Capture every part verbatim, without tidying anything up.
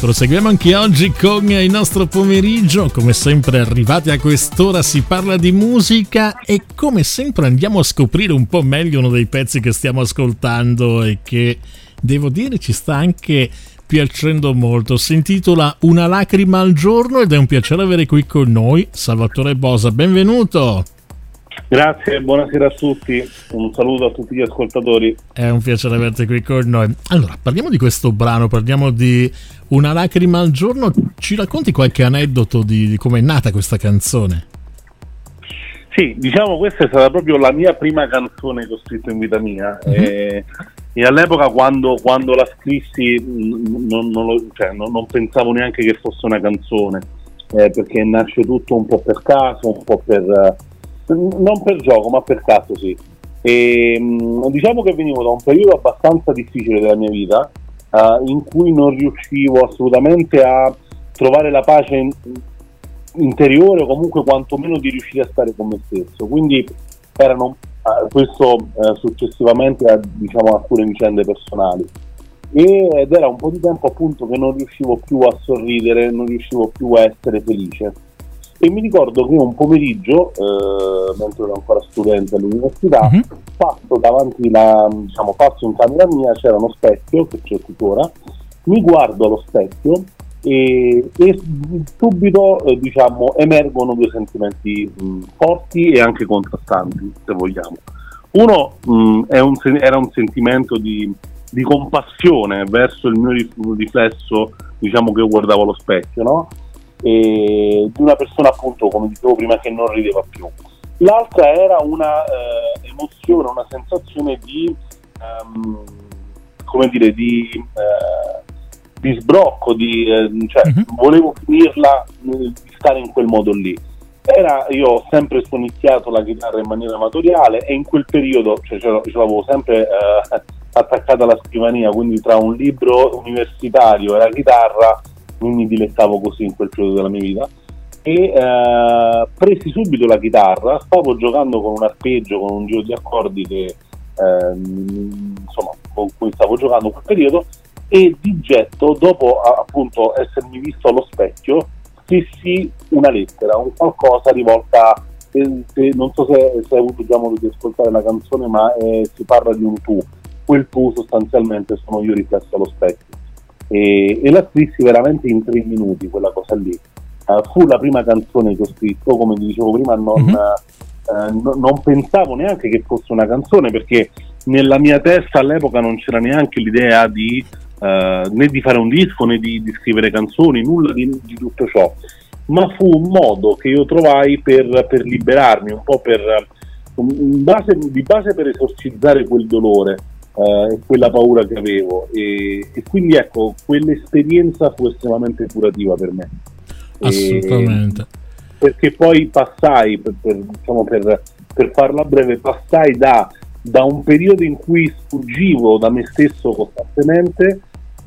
Proseguiamo anche oggi con il nostro pomeriggio, come sempre arrivati a quest'ora si parla di musica e come sempre andiamo a scoprire un po' meglio uno dei pezzi che stiamo ascoltando e che devo dire ci sta anche piacendo molto. Si intitola Una lacrima al giorno ed è un piacere avere qui con noi Salvatore Bosa, benvenuto. Grazie, buonasera a tutti, un saluto a tutti gli ascoltatori. È un piacere averti qui con noi. Allora, parliamo di questo brano, parliamo di Una lacrima al giorno. Ci racconti qualche aneddoto di, di come è nata questa canzone? Sì, diciamo questa è stata proprio la mia prima canzone che ho scritto in vita mia. Mm-hmm. e, e all'epoca quando, quando la scrissi non, non, lo, cioè, non, non pensavo neanche che fosse una canzone, eh, perché nasce tutto un po' per caso, un po' per... non per gioco ma per caso, sì. E diciamo che venivo da un periodo abbastanza difficile della mia vita, uh, in cui non riuscivo assolutamente a trovare la pace in, interiore, o comunque quantomeno di riuscire a stare con me stesso, quindi erano uh, questo uh, successivamente a, diciamo, alcune vicende personali, e, ed era un po' di tempo appunto che non riuscivo più a sorridere, non riuscivo più a essere felice. E mi ricordo che un pomeriggio, eh, mentre ero ancora studente all'università, mm-hmm. passo davanti la, diciamo, passo in camera mia, c'era uno specchio che c'è tuttora, mi guardo allo specchio e, e subito eh, diciamo emergono due sentimenti mh, forti e anche contrastanti, se vogliamo. Uno mh, è un, era un sentimento di, di compassione verso il mio riflesso, diciamo, che guardavo allo specchio, no? E di una persona appunto, come dicevo prima, che non rideva più. L'altra era una eh, emozione, una sensazione di um, come dire di, eh, di sbrocco, di, eh, cioè mm-hmm. volevo finirla, di stare in quel modo lì. Era, io ho sempre suoniziato la chitarra in maniera amatoriale e in quel periodo, cioè, ce l'avevo sempre eh, attaccata alla scrivania, quindi tra un libro universitario e la chitarra mi dilettavo così in quel periodo della mia vita. E eh, presi subito la chitarra, stavo giocando con un arpeggio, con un giro di accordi che eh, insomma con cui stavo giocando in quel periodo, e di getto, dopo appunto essermi visto allo specchio, scrissi una lettera, un qualcosa rivolta, eh, se, non so se, se hai avuto già modo di ascoltare la canzone, ma eh, si parla di un tu. Quel tu sostanzialmente sono io riflesso allo specchio. E, e la scrissi veramente in tre minuti, quella cosa lì. Uh, fu la prima canzone che ho scritto, come vi dicevo prima, non, mm-hmm. uh, no, non pensavo neanche che fosse una canzone, perché nella mia testa all'epoca non c'era neanche l'idea di uh, né di fare un disco né di, di scrivere canzoni, nulla di, di tutto ciò, ma fu un modo che io trovai per, per liberarmi, un po' per in base, di base per esorcizzare quel dolore Uh, e quella paura che avevo, e, e quindi ecco, quell'esperienza fu estremamente curativa per me. Assolutamente. E, perché poi passai, per, per, diciamo per, per farla breve, passai da, da un periodo in cui sfuggivo da me stesso costantemente,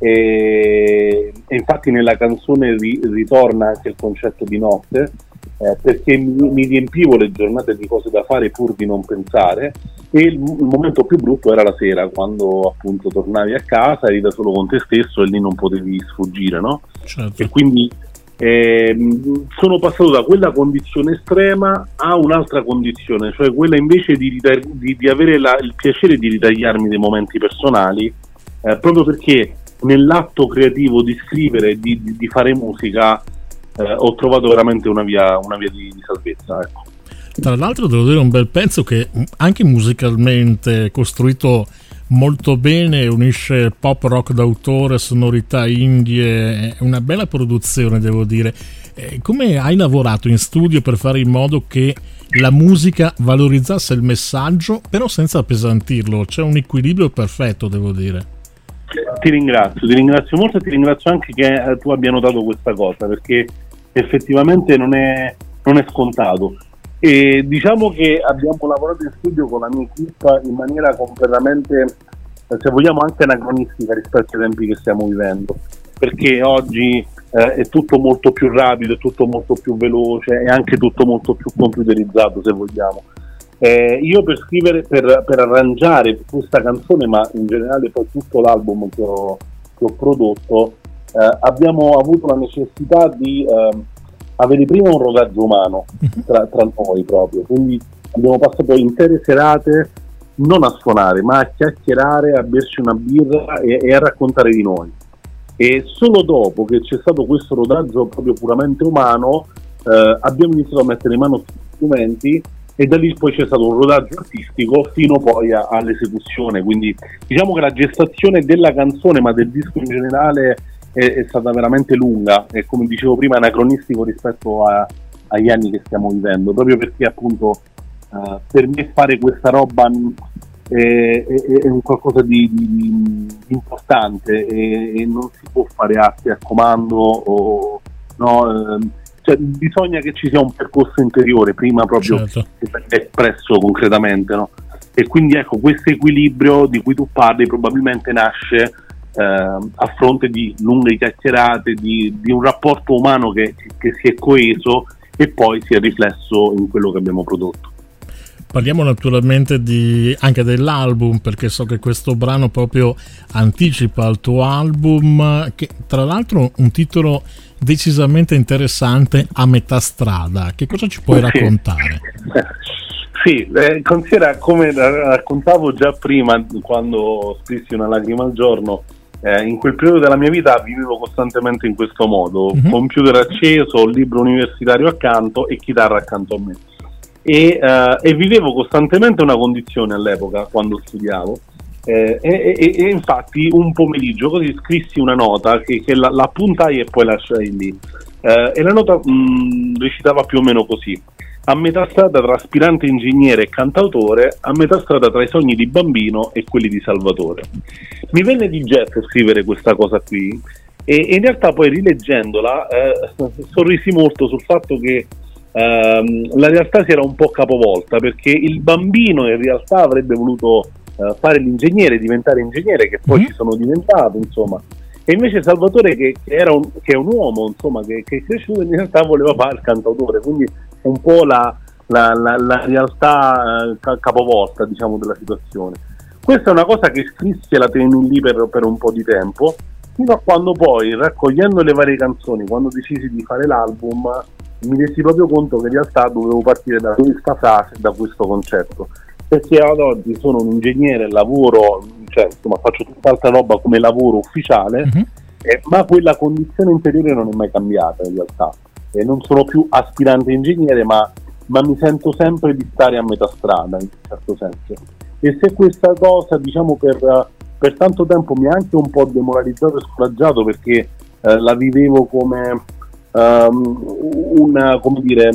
e, e infatti nella canzone ri, ritorna anche il concetto di notte, eh, perché mi, mi riempivo le giornate di cose da fare pur di non pensare, e il, il momento più brutto era la sera, quando appunto tornavi a casa, eri da solo con te stesso e lì non potevi sfuggire, no? Certo. E quindi eh, sono passato da quella condizione estrema a un'altra condizione, cioè quella invece di, ritag- di, di avere la, il piacere di ritagliarmi dei momenti personali, eh, proprio perché nell'atto creativo di scrivere, di, di, di fare musica, eh, ho trovato veramente una via, una via di, di salvezza, ecco. Tra l'altro devo dire un bel pezzo che anche musicalmente è costruito molto bene, unisce pop rock d'autore, sonorità indie, è una bella produzione, devo dire. Come hai lavorato in studio per fare in modo che la musica valorizzasse il messaggio però senza appesantirlo? C'è un equilibrio perfetto, devo dire. Ti ringrazio, ti ringrazio molto, e ti ringrazio anche che tu abbia notato questa cosa, perché effettivamente non è, non è scontato. E diciamo che abbiamo lavorato in studio con la mia equipe in maniera completamente, se vogliamo, anche anacronistica rispetto ai tempi che stiamo vivendo, perché oggi eh, è tutto molto più rapido, è tutto molto più veloce, è anche tutto molto più computerizzato, se vogliamo. Eh, io per scrivere, per, per arrangiare questa canzone, ma in generale poi tutto l'album che ho, che ho prodotto, eh, abbiamo avuto la necessità di eh, avere prima un rodaggio umano tra, tra noi proprio, quindi abbiamo passato intere serate non a suonare ma a chiacchierare, a berci una birra e, e a raccontare di noi, e solo dopo che c'è stato questo rodaggio proprio puramente umano eh, abbiamo iniziato a mettere in mano strumenti, e da lì poi c'è stato un rodaggio artistico fino poi a, all'esecuzione. Quindi diciamo che la gestazione della canzone, ma del disco in generale, è, è stata veramente lunga e, come dicevo prima, anacronistico rispetto a, agli anni che stiamo vivendo, proprio perché appunto uh, per me fare questa roba è, è, è un qualcosa di, di, di importante, e, e non si può fare arte a comando o no. Eh, Cioè, bisogna che ci sia un percorso interiore prima proprio certo. espresso concretamente, no? E quindi ecco, questo equilibrio di cui tu parli probabilmente nasce eh, a fronte di lunghe chiacchierate, di, di un rapporto umano che, che si è coeso e poi si è riflesso in quello che abbiamo prodotto. Parliamo naturalmente di, anche dell'album, perché so che questo brano proprio anticipa il tuo album, che tra l'altro un titolo decisamente interessante, A metà strada. Che cosa ci puoi raccontare? Sì, eh, considera, come raccontavo già prima quando scrissi Una lacrima al giorno, eh, in quel periodo della mia vita vivevo costantemente in questo modo, mm-hmm. computer acceso, libro universitario accanto e chitarra accanto a me. E, uh, e vivevo costantemente una condizione all'epoca quando studiavo, eh, e, e, e infatti un pomeriggio così scrissi una nota che, che la, la appuntai e poi lasciai lì, eh, e la nota mh, recitava più o meno così: a metà strada tra aspirante ingegnere e cantautore, a metà strada tra i sogni di bambino e quelli di Salvatore. Mi venne di getto scrivere questa cosa qui, e, e in realtà poi rileggendola eh, sorrisi molto sul fatto che Uh, la realtà si era un po' capovolta, perché il bambino in realtà avrebbe voluto uh, fare l'ingegnere, diventare ingegnere, che poi mm. ci sono diventato, insomma, e invece Salvatore, che, che, era un, che è un uomo, insomma, che, che è cresciuto, in realtà voleva fare il cantautore, quindi un po' la, la, la, la realtà uh, capovolta, diciamo, della situazione. Questa è una cosa che scrissi e la tenni lì per, per un po' di tempo, fino a quando poi, raccogliendo le varie canzoni, quando decisi di fare l'album, mi resi proprio conto che in realtà dovevo partire da questa frase, da questo concetto, perché ad oggi sono un ingegnere, lavoro, cioè insomma faccio tutt'altra roba come lavoro ufficiale, mm-hmm. eh, ma quella condizione interiore non è mai cambiata in realtà, e non sono più aspirante ingegnere, ma, ma mi sento sempre di stare a metà strada in un certo senso. E se questa cosa, diciamo, per, per tanto tempo mi ha anche un po' demoralizzato e scoraggiato, perché eh, la vivevo come Um, una, come dire,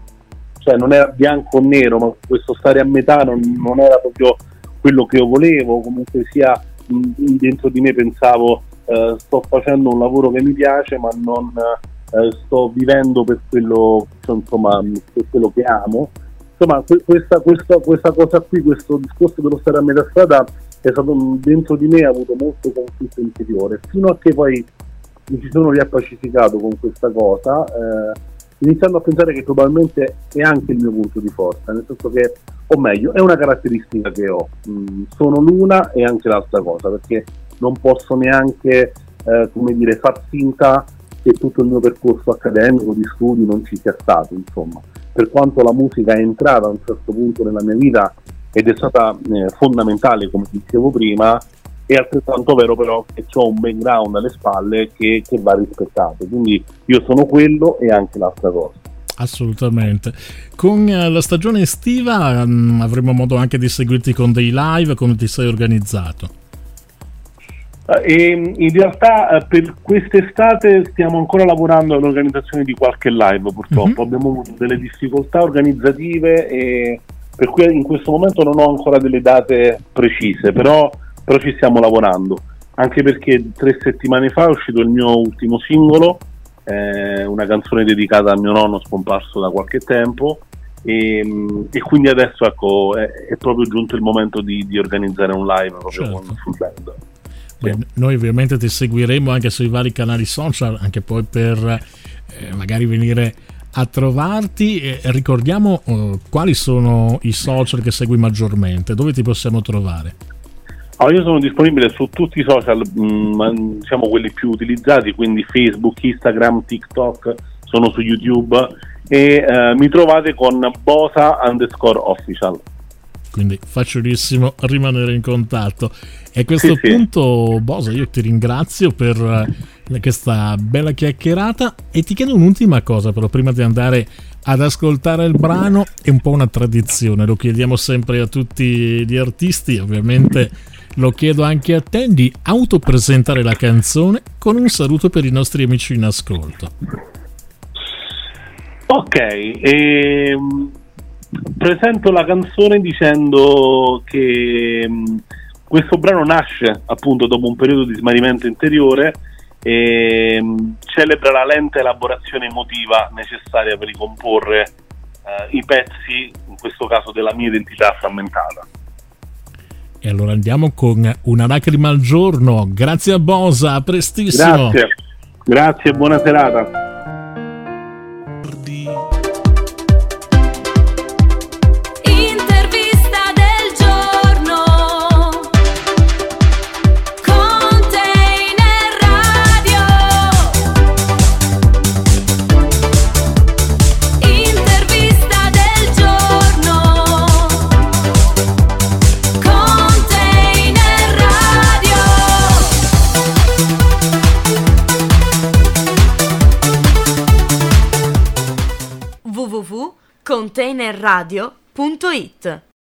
cioè non era bianco o nero, ma questo stare a metà non, non era proprio quello che io volevo. Comunque sia, mh, dentro di me pensavo uh, sto facendo un lavoro che mi piace, ma non uh, sto vivendo per quello, insomma, per quello che amo. Insomma, que- questa, questa, questa cosa qui, questo discorso dello stare a metà strada è stato dentro di me, ha avuto molto conflitto interiore, fino a che poi mi ci sono riappacificato con questa cosa, eh, iniziando a pensare che probabilmente è anche il mio punto di forza, nel senso che, o meglio, è una caratteristica che ho, mm, sono l'una e anche l'altra cosa, perché non posso neanche, eh, come dire, far finta che tutto il mio percorso accademico di studi non ci sia stato, insomma, per quanto la musica è entrata a un certo punto nella mia vita ed è stata eh, fondamentale, come dicevo prima. È altrettanto vero però che ho un background alle spalle che, che va rispettato, quindi io sono quello e anche l'altra cosa. Assolutamente. Con la stagione estiva um, avremo modo anche di seguirti con dei live. Come ti sei organizzato? E in realtà per quest'estate stiamo ancora lavorando all'organizzazione di qualche live, purtroppo. Mm-hmm. Abbiamo avuto delle difficoltà organizzative e per cui in questo momento non ho ancora delle date precise, però però ci stiamo lavorando, anche perché tre settimane fa è uscito il mio ultimo singolo, eh, una canzone dedicata a mio nonno scomparso da qualche tempo, e, e quindi adesso ecco è, è proprio giunto il momento di, di organizzare un live proprio certo. con sul band. Beh, sì. Noi ovviamente ti seguiremo anche sui vari canali social, anche poi per eh, magari venire a trovarti. E ricordiamo uh, quali sono i social che segui maggiormente, dove ti possiamo trovare? Oh, io sono disponibile su tutti i social, mh, diciamo quelli più utilizzati, quindi Facebook, Instagram, TikTok, sono su YouTube e eh, mi trovate con Bosa underscore official. Quindi facilissimo rimanere in contatto. E a questo sì, punto, sì. Bosa, io ti ringrazio per questa bella chiacchierata e ti chiedo un'ultima cosa però prima di andare ad ascoltare il brano. È un po' una tradizione, lo chiediamo sempre a tutti gli artisti, ovviamente lo chiedo anche a te, di autopresentare la canzone con un saluto per i nostri amici in ascolto. Ok, ehm, presento la canzone dicendo che mh, questo brano nasce appunto dopo un periodo di smarrimento interiore e mh, celebra la lenta elaborazione emotiva necessaria per ricomporre eh, i pezzi, in questo caso della mia identità frammentata. E allora andiamo con Una lacrima al giorno. Grazie a Bosa, a prestissimo. Grazie, grazie, buona serata. w w w punto container radio punto it